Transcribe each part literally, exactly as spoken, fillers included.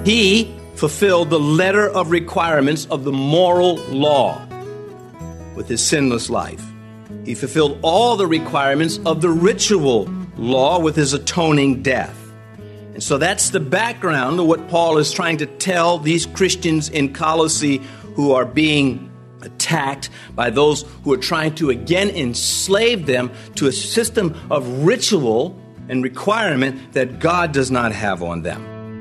He fulfilled the letter of requirements of the moral law with his sinless life. He fulfilled all the requirements of the ritual law with his atoning death. And so that's the background of what Paul is trying to tell these Christians in Colossae who are being attacked by those who are trying to again enslave them to a system of ritual and requirement that God does not have on them.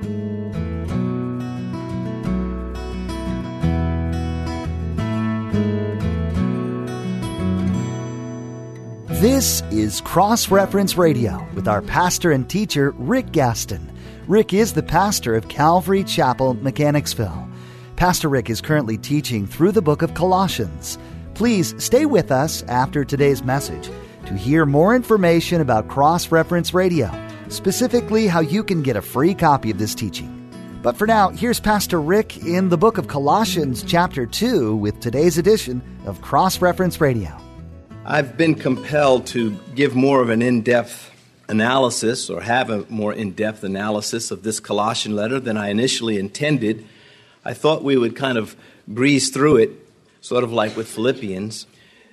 This is Cross Reference Radio with our pastor and teacher, Rick Gaston. Rick is the pastor of Calvary Chapel, Mechanicsville. Pastor Rick is currently teaching through the book of Colossians. Please stay with us after today's message to hear more information about Cross Reference Radio, specifically how you can get a free copy of this teaching. But for now, here's Pastor Rick in the book of Colossians chapter two with today's edition of Cross Reference Radio. I've been compelled to give more of an in-depth analysis or have a more in-depth analysis of this Colossian letter than I initially intended. I thought we would kind of breeze through it, sort of like with Philippians.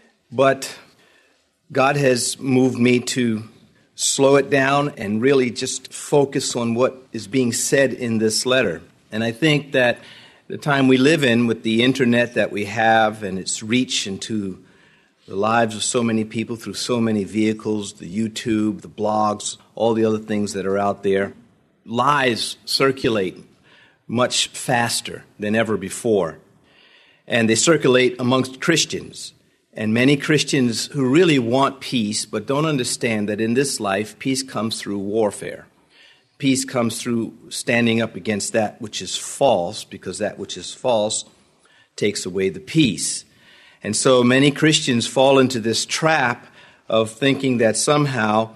But God has moved me to slow it down and really just focus on what is being said in this letter. And I think that the time we live in with the internet that we have and its reach into the lives of so many people through so many vehicles, the YouTube, the blogs, all the other things that are out there, lies circulate much faster than ever before. And they circulate amongst Christians. And many Christians who really want peace but don't understand that in this life, peace comes through warfare. Peace comes through standing up against that which is false, because that which is false takes away the peace. And so many Christians fall into this trap of thinking that somehow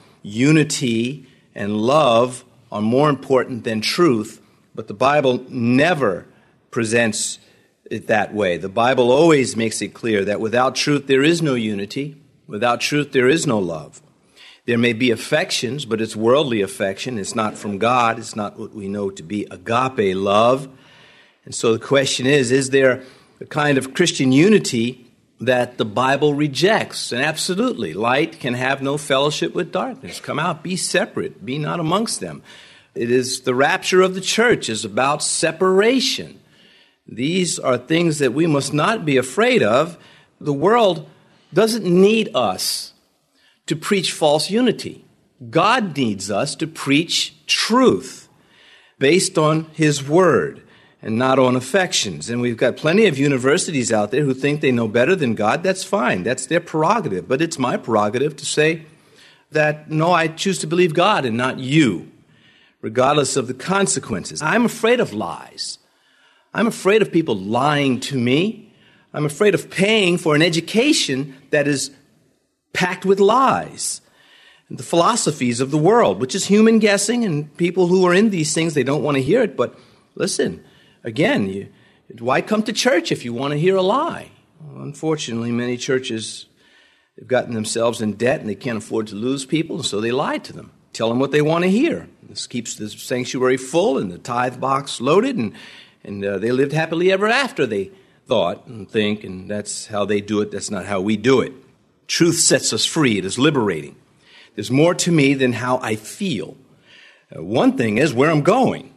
unity and love are more important than truth, but the Bible never presents it that way. The Bible always makes it clear that without truth there is no unity, without truth there is no love. There may be affections, but it's worldly affection. It's not from God. It's not what we know to be agape love. And so the question is, is there a kind of Christian unity that the Bible rejects? And absolutely, light can have no fellowship with darkness. Come out, be separate, be not amongst them. It is the rapture of the church is about separation. These are things that we must not be afraid of. The world doesn't need us to preach false unity. God needs us to preach truth based on His Word and not on affections. And we've got plenty of universities out there who think they know better than God. That's fine. That's their prerogative. But it's my prerogative to say that, no, I choose to believe God and not you, regardless of the consequences. I'm afraid of lies. I'm afraid of people lying to me. I'm afraid of paying for an education that is packed with lies. And the philosophies of the world, which is human guessing, and people who are in these things, they don't want to hear it. But listen, again, you, why come to church if you want to hear a lie? Well, unfortunately, many churches have gotten themselves in debt and they can't afford to lose people, so they lie to them, tell them what they want to hear. This keeps the sanctuary full and the tithe box loaded, and, and uh, they lived happily ever after, they thought and think, and that's how they do it. That's not how we do it. Truth sets us free. It is liberating. There's more to me than how I feel. Uh, one thing is where I'm going.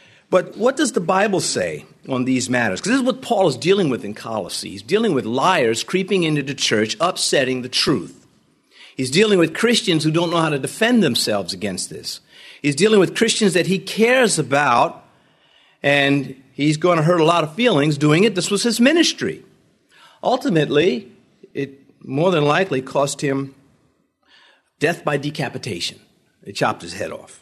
But what does the Bible say on these matters? Because this is what Paul is dealing with in Colossae. He's dealing with liars creeping into the church, upsetting the truth. He's dealing with Christians who don't know how to defend themselves against this. He's dealing with Christians that he cares about, and he's going to hurt a lot of feelings doing it. This was his ministry. Ultimately, it more than likely cost him death by decapitation. They chopped his head off.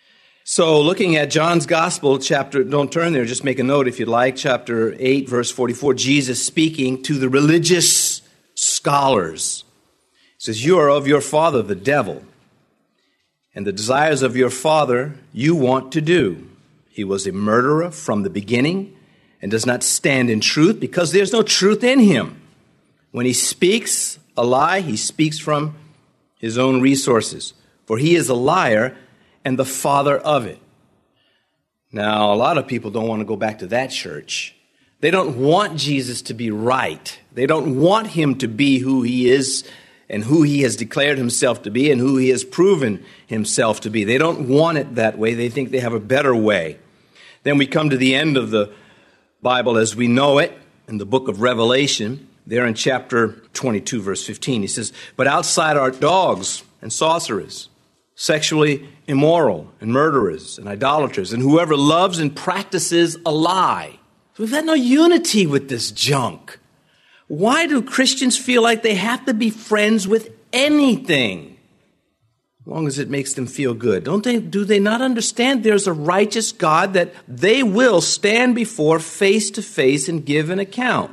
So looking at John's Gospel, chapter, don't turn there, just make a note if you'd like, chapter eight, verse forty-four, Jesus speaking to the religious scholars. He says, you are of your father, the devil, and the desires of your father you want to do. He was a murderer from the beginning and does not stand in truth because there's no truth in him. When he speaks a lie, he speaks from his own resources, for he is a liar and the father of it. Now, a lot of people don't want to go back to that church. They don't want Jesus to be right. They don't want him to be who he is and who he has declared himself to be and who he has proven himself to be. They don't want it that way. They think they have a better way. Then we come to the end of the Bible as we know it in the book of Revelation, there in chapter twenty-two, verse fifteen. He says, "But outside are dogs and sorcerers, sexually immoral and murderers and idolaters, and whoever loves and practices a lie." So we've had no unity with this junk. Why do Christians feel like they have to be friends with anything? As long as it makes them feel good. Don't they, do they not understand there's a righteous God that they will stand before face to face and give an account?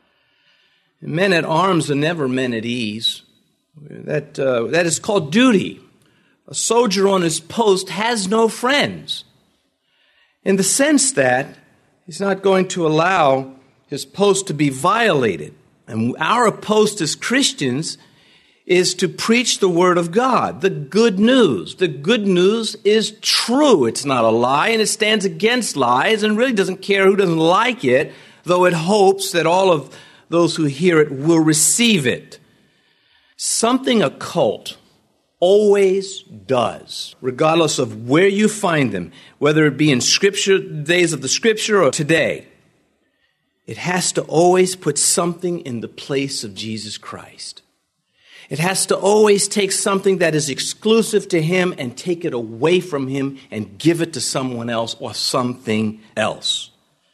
And men at arms are never men at ease. That, uh, that is called duty. A soldier on his post has no friends, in the sense that he's not going to allow his post to be violated. And our post as Christians is to preach the Word of God, the good news. The good news is true. It's not a lie, and it stands against lies and really doesn't care who doesn't like it, though it hopes that all of those who hear it will receive it. Something occult always does, regardless of where you find them, whether it be in Scripture, days of the Scripture, or today. It has to always put something in the place of Jesus Christ. It has to always take something that is exclusive to him and take it away from him and give it to someone else or something else.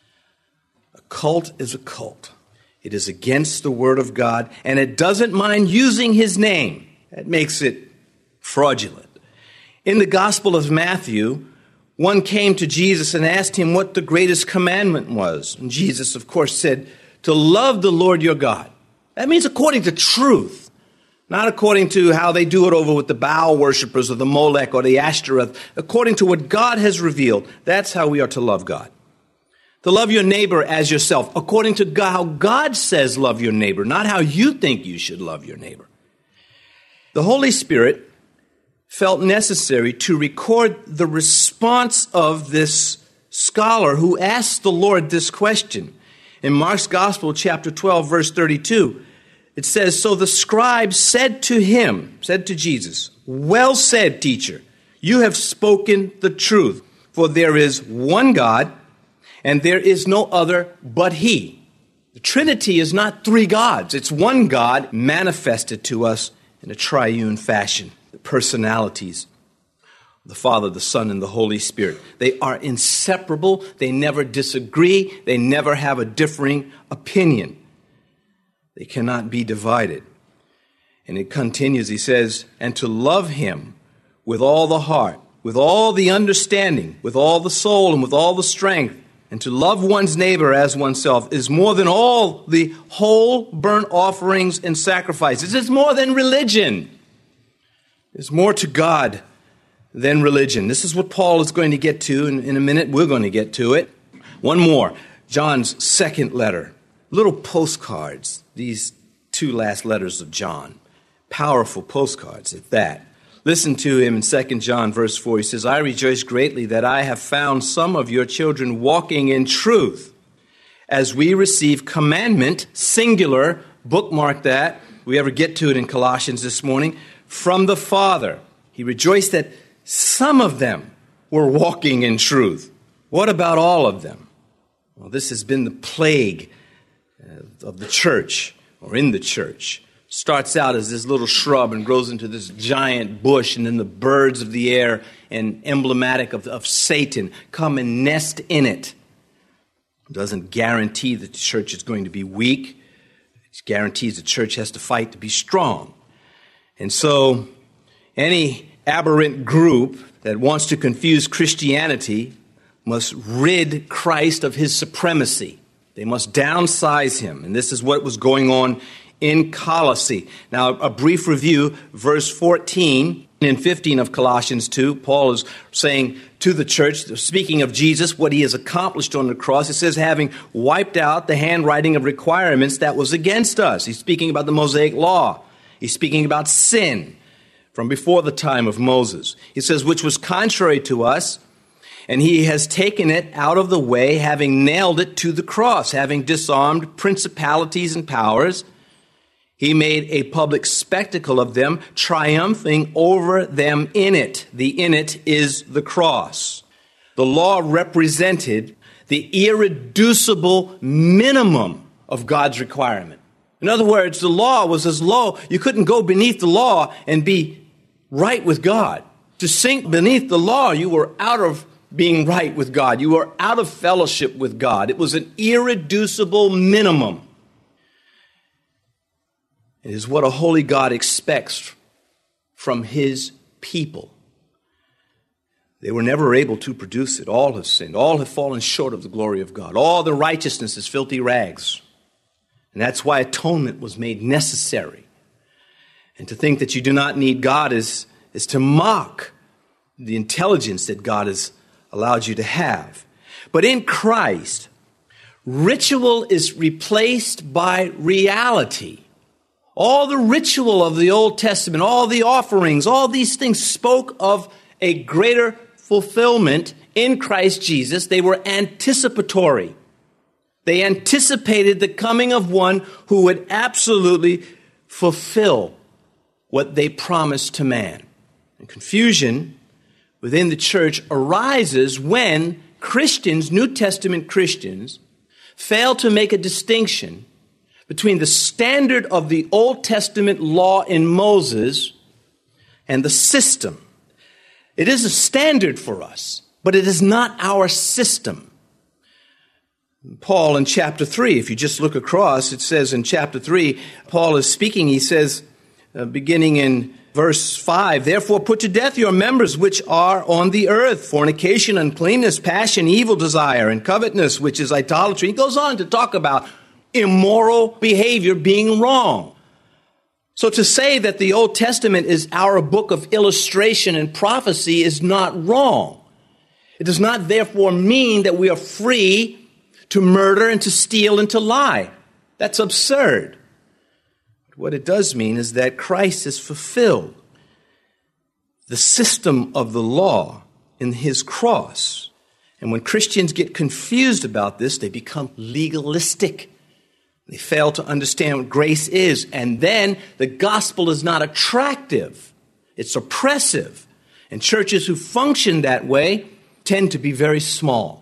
A cult is a cult. It is against the Word of God, and it doesn't mind using his name. That makes it fraudulent. In the Gospel of Matthew, one came to Jesus and asked him what the greatest commandment was. And Jesus, of course, said, to love the Lord your God. That means according to truth, not according to how they do it over with the Baal worshipers or the Molech or the Ashtoreth. According to what God has revealed, that's how we are to love God. To love your neighbor as yourself, according to God, how God says love your neighbor, not how you think you should love your neighbor. The Holy Spirit felt necessary to record the response of this scholar who asked the Lord this question. In Mark's Gospel, chapter twelve, verse thirty-two, it says, "So the scribe said to him," said to Jesus, "Well said, teacher, you have spoken the truth, for there is one God, and there is no other but he." The Trinity is not three gods. It's one God manifested to us in a triune fashion. The personalities, the Father, the Son, and the Holy Spirit. They are inseparable. They never disagree. They never have a differing opinion. They cannot be divided. And it continues, he says, "And to love him with all the heart, with all the understanding, with all the soul, and with all the strength, and to love one's neighbor as oneself is more than all the whole burnt offerings and sacrifices." It's more than religion. There's more to God than religion. This is what Paul is going to get to in, in a minute. We're going to get to it. One more. John's second letter. Little postcards. These two last letters of John. Powerful postcards at that. Listen to him in Second John verse four. He says, "I rejoice greatly that I have found some of your children walking in truth, as we receive commandment," singular, bookmark that. We ever get to it in Colossians this morning, "from the Father." He rejoiced that some of them were walking in truth. What about all of them? Well, this has been the plague of the church, or in the church. Starts out as this little shrub and grows into this giant bush, and then the birds of the air, and emblematic of, of Satan, come and nest in it. It doesn't guarantee that the church is going to be weak. It guarantees the church has to fight to be strong. And so any aberrant group that wants to confuse Christianity must rid Christ of his supremacy. They must downsize him. And this is what was going on in Colossae. Now, a brief review, verse fourteen and fifteen of Colossians two, Paul is saying to the church, speaking of Jesus, what he has accomplished on the cross. It says, having wiped out the handwriting of requirements that was against us. He's speaking about the Mosaic law. He's speaking about sin from before the time of Moses. He says, which was contrary to us, And he has taken it out of the way, having nailed it to the cross, having disarmed principalities and powers. He made a public spectacle of them, triumphing over them in it. The in it is the cross. The law represented the irreducible minimum of God's requirement. In other words, the law was as low, you couldn't go beneath the law and be right with God. To sink beneath the law, you were out of being right with God. You were out of fellowship with God. It was an irreducible minimum. It is what a holy God expects from his people. They were never able to produce it. All have sinned. All have fallen short of the glory of God. All their righteousness is filthy rags. And that's why atonement was made necessary. And to think that you do not need God is, is to mock the intelligence that God has allowed you to have. But in Christ, ritual is replaced by reality. All the ritual of the Old Testament, all the offerings, all these things spoke of a greater fulfillment in Christ Jesus. They were anticipatory. They anticipated the coming of one who would absolutely fulfill what they promised to man. And confusion within the church arises when Christians, New Testament Christians, fail to make a distinction between the standard of the Old Testament law in Moses and the system. It is a standard for us, but it is not our system. Paul in chapter three, if you just look across, it says in chapter three, Paul is speaking, he says, uh, beginning in verse five, therefore put to death your members which are on the earth, fornication, uncleanness, passion, evil desire, and covetousness, which is idolatry. He goes on to talk about immoral behavior being wrong. So to say that the Old Testament is our book of illustration and prophecy is not wrong. It does not therefore mean that we are free to murder and to steal and to lie. That's absurd. What it does mean is that Christ has fulfilled the system of the law in his cross. And when Christians get confused about this, they become legalistic. They fail to understand what grace is. And then the gospel is not attractive. It's oppressive. And churches who function that way tend to be very small.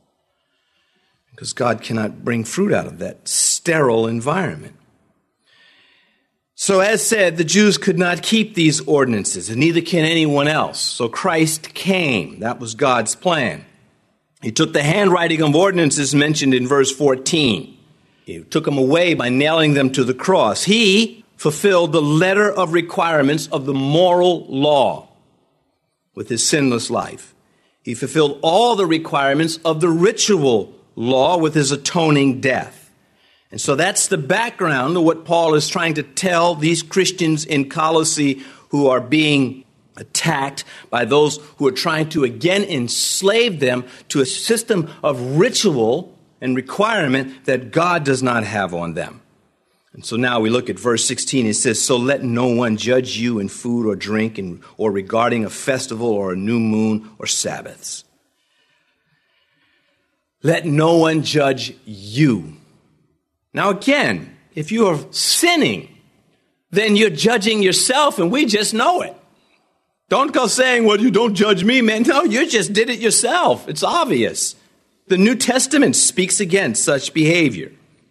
Because God cannot bring fruit out of that sterile environment. So as said, the Jews could not keep these ordinances, and neither can anyone else. So Christ came. That was God's plan. He took the handwriting of ordinances mentioned in verse fourteen. He took them away by nailing them to the cross. He fulfilled the letter of requirements of the moral law with his sinless life. He fulfilled all the requirements of the ritual law with his atoning death. And so that's the background of what Paul is trying to tell these Christians in Colossae who are being attacked by those who are trying to again enslave them to a system of ritual and requirement that God does not have on them. And so now we look at verse sixteen. It says, so let no one judge you in food or drink and, or regarding a festival or a new moon or Sabbaths. Let no one judge you. Now again, if you are sinning, then you're judging yourself and we just know it. Don't go saying, well, you don't judge me, man. No, you just did it yourself. It's obvious. The New Testament speaks against such behavior.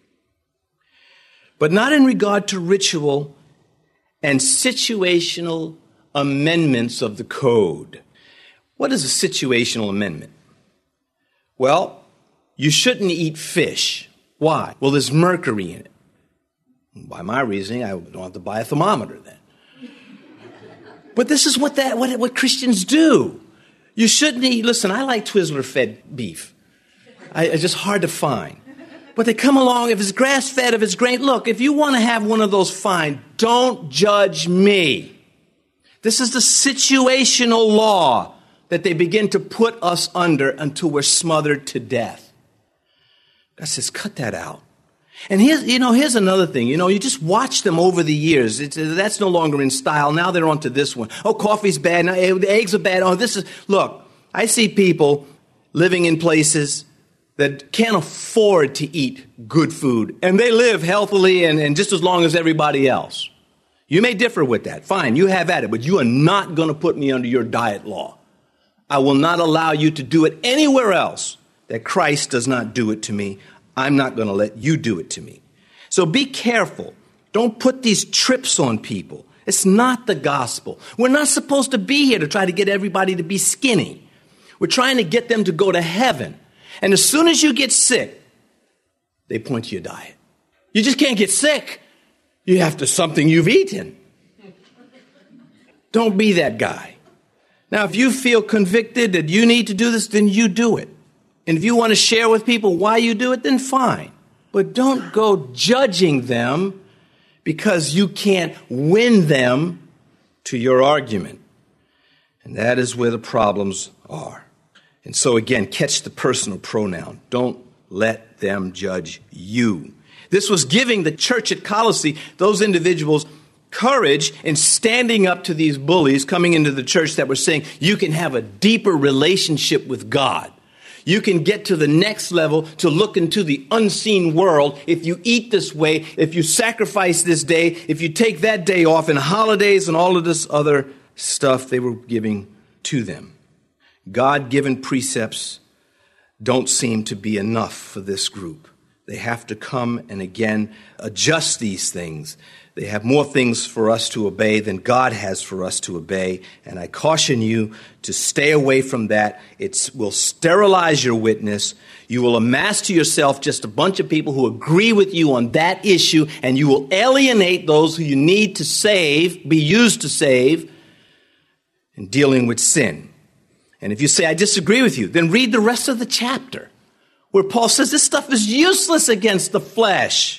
But not in regard to ritual and situational amendments of the code. What is a situational amendment? Well, you shouldn't eat fish. Why? Well, there's mercury in it. By my reasoning, I don't have to buy a thermometer then. But this is what that what, what Christians do. You shouldn't eat, listen, I like Twizzler-fed beef. I, it's just hard to find. But they come along, if it's grass-fed, if it's grain, look, if you want to have one of those, fine. Don't judge me. This is the situational law that they begin to put us under until we're smothered to death. God says, cut that out. And here's, you know, here's another thing. You know, you just watch them over the years. It's, that's no longer in style. Now they're on to this one. Oh, coffee's bad. Now, the eggs are bad. Oh, this is, look, I see people living in places that can't afford to eat good food, and they live healthily and, and just as long as everybody else. You may differ with that. Fine, you have at it, but you are not going to put me under your diet law. I will not allow you to do it anywhere else that Christ does not do it to me. I'm not going to let you do it to me. So be careful. Don't put these trips on people. It's not the gospel. We're not supposed to be here to try to get everybody to be skinny. We're trying to get them to go to heaven. And as soon as you get sick, they point to your diet. You just can't get sick. You have to something you've eaten. Don't be that guy. Now, if you feel convicted that you need to do this, then you do it. And if you want to share with people why you do it, then fine. But don't go judging them because you can't win them to your argument. And that is where the problems are. And so again, catch the personal pronoun. Don't let them judge you. This was giving the church at Colossae, those individuals, courage in standing up to these bullies coming into the church that were saying, you can have a deeper relationship with God. You can get to the next level to look into the unseen world if you eat this way, if you sacrifice this day, if you take that day off, and holidays and all of this other stuff they were giving to them. God-given precepts don't seem to be enough for this group. They have to come and again adjust these things. They have more things for us to obey than God has for us to obey. And I caution you to stay away from that. It will sterilize your witness. You will amass to yourself just a bunch of people who agree with you on that issue, and you will alienate those who you need to save, be used to save, in dealing with sin. And if you say, I disagree with you, then read the rest of the chapter where Paul says this stuff is useless against the flesh.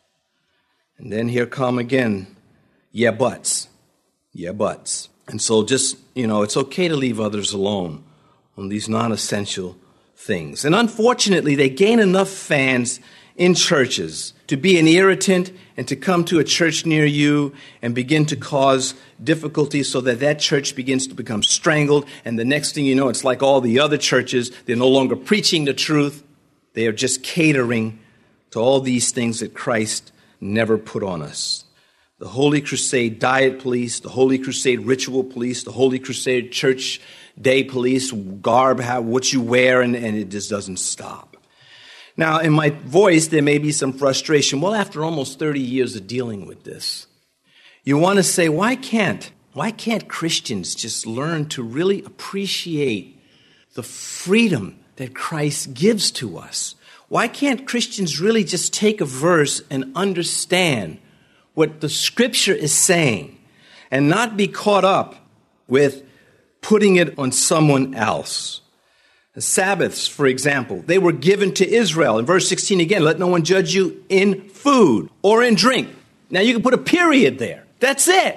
And then here come again, yeah, buts. Yeah, buts. And so just, you know, it's okay to leave others alone on these non-essential things. And unfortunately, they gain enough fans in churches to be an irritant and to come to a church near you and begin to cause difficulties so that that church begins to become strangled. And the next thing you know, it's like all the other churches. They're no longer preaching the truth. They are just catering to all these things that Christ never put on us. The Holy Crusade diet police, the Holy Crusade ritual police, the Holy Crusade church day police, garb, how, what you wear, and, and it just doesn't stop. Now, in my voice, there may be some frustration. Well, after almost thirty years of dealing with this, you want to say, why can't, why can't Christians just learn to really appreciate the freedom that Christ gives to us? Why can't Christians really just take a verse and understand what the Scripture is saying and not be caught up with putting it on someone else? The Sabbaths, for example, they were given to Israel. In verse sixteen again, let no one judge you in food or in drink. Now you can put a period there. That's it.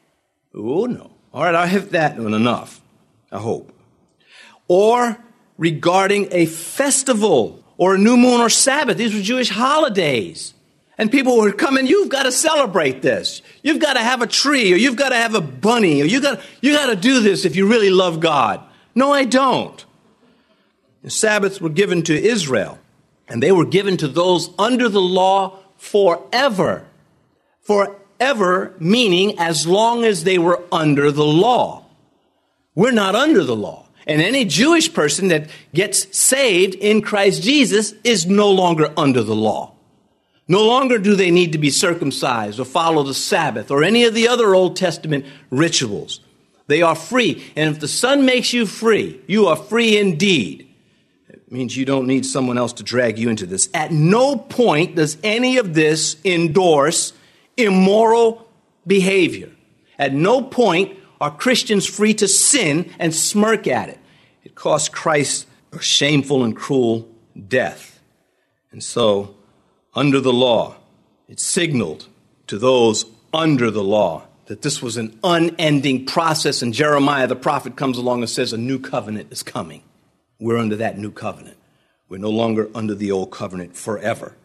Oh, no. All right, I'll have that one enough, I hope. Or regarding a festival or a new moon or Sabbath. These were Jewish holidays. And people were coming, you've got to celebrate this. You've got to have a tree, or you've got to have a bunny, or you got you got to do this if you really love God. No, I don't. The Sabbaths were given to Israel, and they were given to those under the law forever. Forever, meaning as long as they were under the law. We're not under the law. And any Jewish person that gets saved in Christ Jesus is no longer under the law. No longer do they need to be circumcised or follow the Sabbath or any of the other Old Testament rituals. They are free. And if the Son makes you free, you are free indeed. It means you don't need someone else to drag you into this. At no point does any of this endorse immoral behavior. At no point are Christians free to sin and smirk at it. It cost Christ a shameful and cruel death. And so, under the law, it signaled to those under the law that this was an unending process. And Jeremiah the prophet comes along and says a new covenant is coming. We're under that new covenant. We're no longer under the old covenant forever.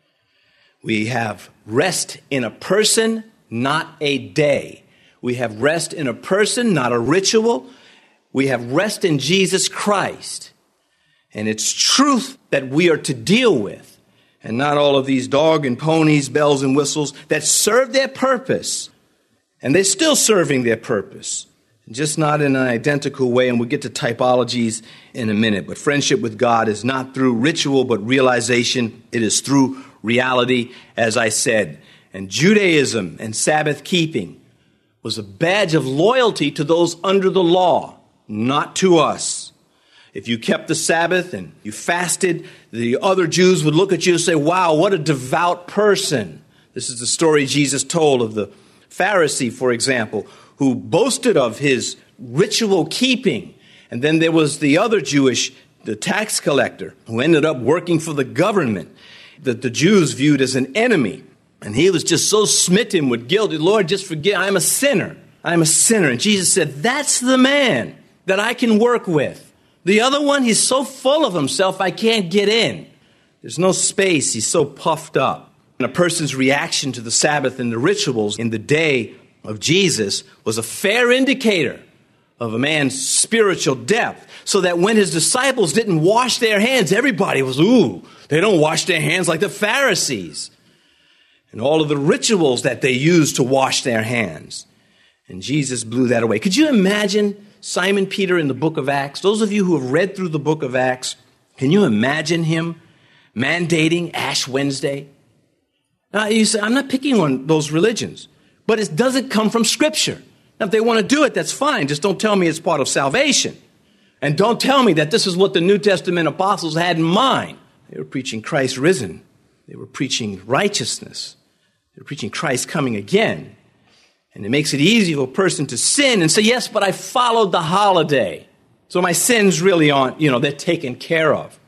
We have rest in a person, not a day. We have rest in a person, not a ritual. We have rest in Jesus Christ. And it's truth that we are to deal with, and not all of these dog and ponies, bells and whistles that serve their purpose. And they're still serving their purpose, just not in an identical way. And we'll get to typologies in a minute. But friendship with God is not through ritual, but realization. It is through reality, as I said. And Judaism and Sabbath keeping was a badge of loyalty to those under the law, not to us. If you kept the Sabbath and you fasted, the other Jews would look at you and say, wow, what a devout person. This is the story Jesus told of the Pharisee, for example, who boasted of his ritual keeping. And then there was the other Jewish, the tax collector, who ended up working for the government that the Jews viewed as an enemy. And he was just so smitten with guilt. Lord, just forgive, I'm a sinner. I'm a sinner. And Jesus said, that's the man that I can work with. The other one, he's so full of himself, I can't get in. There's no space. He's so puffed up. And a person's reaction to the Sabbath and the rituals in the day of Jesus was a fair indicator of a man's spiritual depth. So that when his disciples didn't wash their hands, everybody was, ooh, they don't wash their hands like the Pharisees. And all of the rituals that they used to wash their hands. And Jesus blew that away. Could you imagine Simon Peter in the book of Acts? Those of you who have read through the book of Acts, can you imagine him mandating Ash Wednesday? Now, you say, I'm not picking on those religions, but it doesn't come from Scripture. Now, if they want to do it, that's fine. Just don't tell me it's part of salvation. And don't tell me that this is what the New Testament apostles had in mind. They were preaching Christ risen. They were preaching righteousness. They were preaching Christ coming again. And it makes it easy for a person to sin and say, yes, but I followed the holiday. So my sins really aren't, you know, they're taken care of.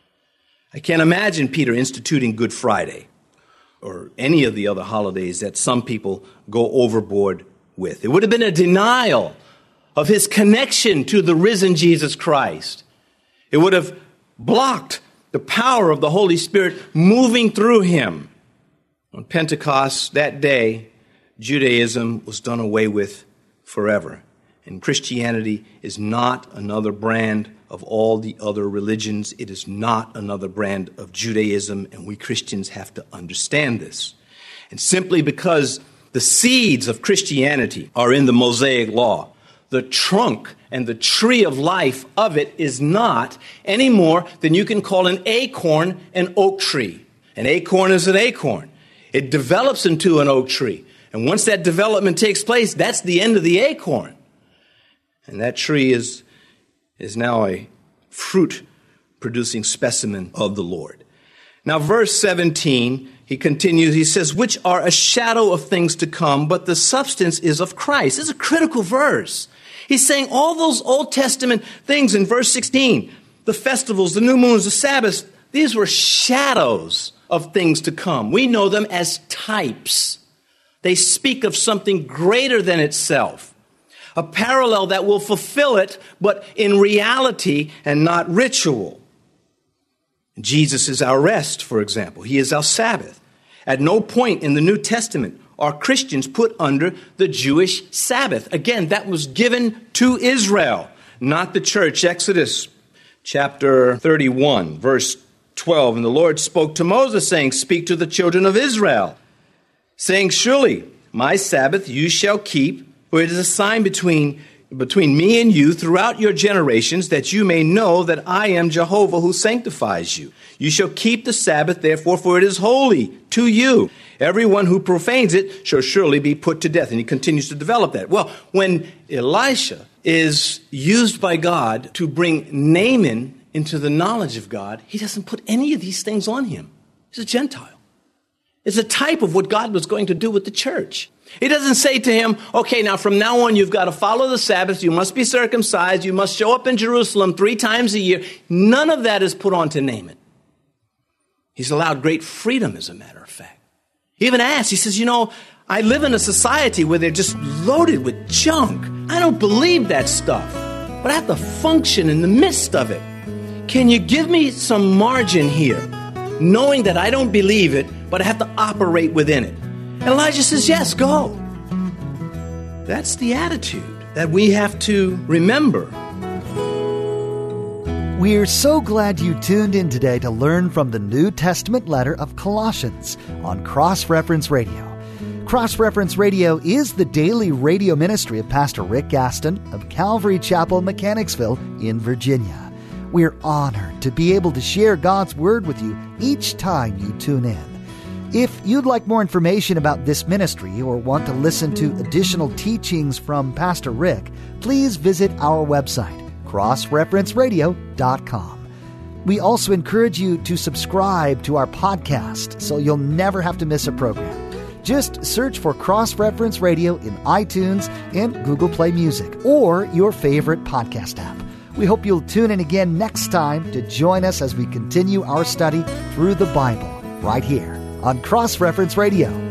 I can't imagine Peter instituting Good Friday or any of the other holidays that some people go overboard with. It would have been a denial of his connection to the risen Jesus Christ. It would have blocked the power of the Holy Spirit moving through him. On Pentecost that day, Judaism was done away with forever. And Christianity is not another brand of all the other religions. It is not another brand of Judaism, and we Christians have to understand this. And simply because the seeds of Christianity are in the Mosaic Law, the trunk and the tree of life of it is not any more than you can call an acorn an oak tree. An acorn is an acorn. It develops into an oak tree. And once that development takes place, that's the end of the acorn. And that tree is, is now a fruit-producing specimen of the Lord. Now, verse seventeen, he continues, he says, which are a shadow of things to come, but the substance is of Christ. This is a critical verse. He's saying all those Old Testament things in verse sixteen, the festivals, the new moons, the Sabbaths, these were shadows of things to come. We know them as types. They speak of something greater than itself, a parallel that will fulfill it, but in reality and not ritual. Jesus is our rest, for example. He is our Sabbath. At no point in the New Testament are Christians put under the Jewish Sabbath. Again, that was given to Israel, not the church. Exodus chapter thirty-one, verse twelve. And the Lord spoke to Moses, saying, speak to the children of Israel, saying, surely my Sabbath you shall keep, for it is a sign between, between me and you throughout your generations, that you may know that I am Jehovah who sanctifies you. You shall keep the Sabbath, therefore, for it is holy to you. Everyone who profanes it shall surely be put to death. And he continues to develop that. Well, when Elisha is used by God to bring Naaman into the knowledge of God, he doesn't put any of these things on him. He's a Gentile. It's a type of what God was going to do with the church. He doesn't say to him, okay, now from now on you've got to follow the Sabbath, you must be circumcised, you must show up in Jerusalem three times a year. None of that is put on to Naaman. He's allowed great freedom, as a matter of fact. He even asks, he says, you know, I live in a society where they're just loaded with junk. I don't believe that stuff, but I have to function in the midst of it. Can you give me some margin here, knowing that I don't believe it, but I have to operate within it? And Elijah says, yes, go. That's the attitude that we have to remember. We're so glad you tuned in today to learn from the New Testament letter of Colossians on Cross Reference Radio. Cross Reference Radio is the daily radio ministry of Pastor Rick Gaston of Calvary Chapel, Mechanicsville in Virginia. We're honored to be able to share God's Word with you each time you tune in. If you'd like more information about this ministry or want to listen to additional teachings from Pastor Rick, please visit our website, cross reference radio dot com. We also encourage you to subscribe to our podcast so you'll never have to miss a program. Just search for Cross Reference Radio in iTunes and Google Play Music or your favorite podcast app. We hope you'll tune in again next time to join us as we continue our study through the Bible right here on Cross Reference Radio.